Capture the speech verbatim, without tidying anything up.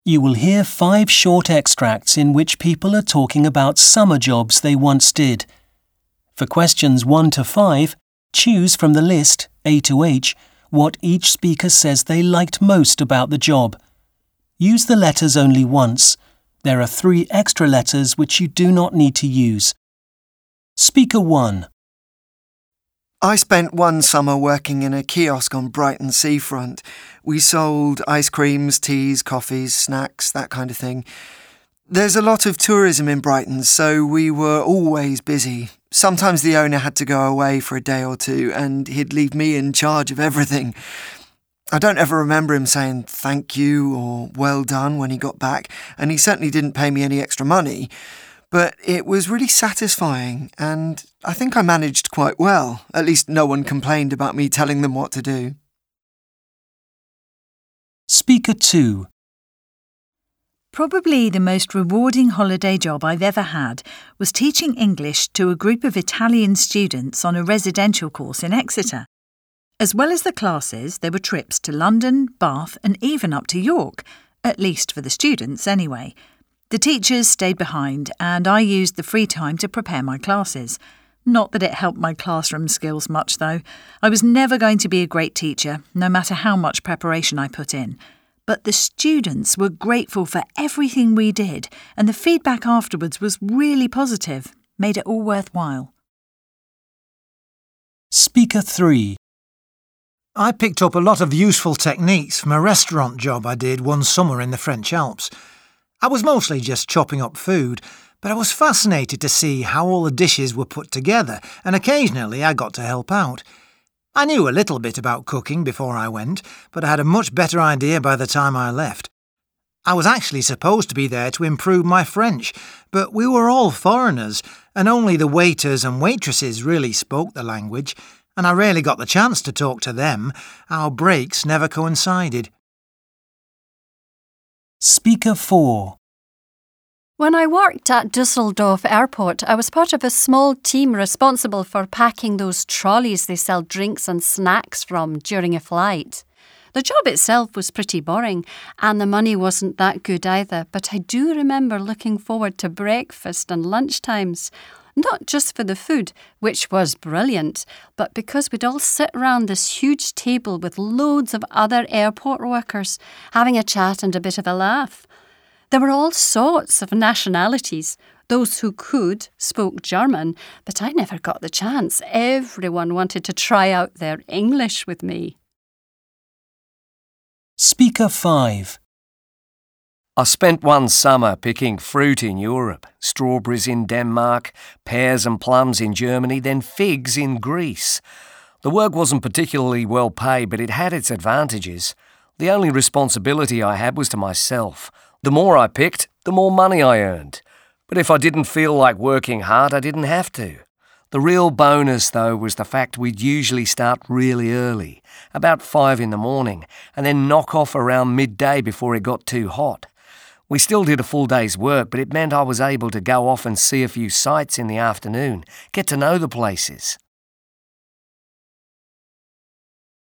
You will hear five short extracts in which people are talking about summer jobs they once did. For questions one to five, choose from the list, A to H, what each speaker says they liked most about the job. Use the letters only once. There are three extra letters which you do not need to use. Speaker one. I spent one summer working in a kiosk on Brighton seafront. We sold ice creams, teas, coffees, snacks, that kind of thing. There's a lot of tourism in Brighton, so we were always busy. Sometimes the owner had to go away for a day or two, and he'd leave me in charge of everything. I don't ever remember him saying thank you or well done when he got back, and he certainly didn't pay me any extra money. But it was really satisfying, and I think I managed quite well. At least no one complained about me telling them what to do. Speaker two. Probably the most rewarding holiday job I've ever had was teaching English to a group of Italian students on a residential course in Exeter. As well as the classes, there were trips to London, Bath and even up to York, at least for the students anyway. The teachers stayed behind and I used the free time to prepare my classes. Not that it helped my classroom skills much though. I was never going to be a great teacher, no matter how much preparation I put in. But the students were grateful for everything we did and the feedback afterwards was really positive, made it all worthwhile. Speaker three. I picked up a lot of useful techniques from a restaurant job I did one summer in the French Alps. I was mostly just chopping up food, but I was fascinated to see how all the dishes were put together, and occasionally I got to help out. I knew a little bit about cooking before I went, but I had a much better idea by the time I left. I was actually supposed to be there to improve my French, but we were all foreigners, and only the waiters and waitresses really spoke the language, and I rarely got the chance to talk to them. Our breaks never coincided. Speaker four. When I worked at Dusseldorf Airport, I was part of a small team responsible for packing those trolleys they sell drinks and snacks from during a flight. The job itself was pretty boring, and the money wasn't that good either, but I do remember looking forward to breakfast and lunchtimes. Not just for the food, which was brilliant, but because we'd all sit around this huge table with loads of other airport workers, having a chat and a bit of a laugh. There were all sorts of nationalities. Those who could spoke German, but I never got the chance. Everyone wanted to try out their English with me. Speaker five. I spent one summer picking fruit in Europe, strawberries in Denmark, pears and plums in Germany, then figs in Greece. The work wasn't particularly well paid, but it had its advantages. The only responsibility I had was to myself. The more I picked, the more money I earned. But if I didn't feel like working hard, I didn't have to. The real bonus, though, was the fact we'd usually start really early, about five in the morning, and then knock off around midday before it got too hot. We still did a full day's work, but it meant I was able to go off and see a few sights in the afternoon, get to know the places.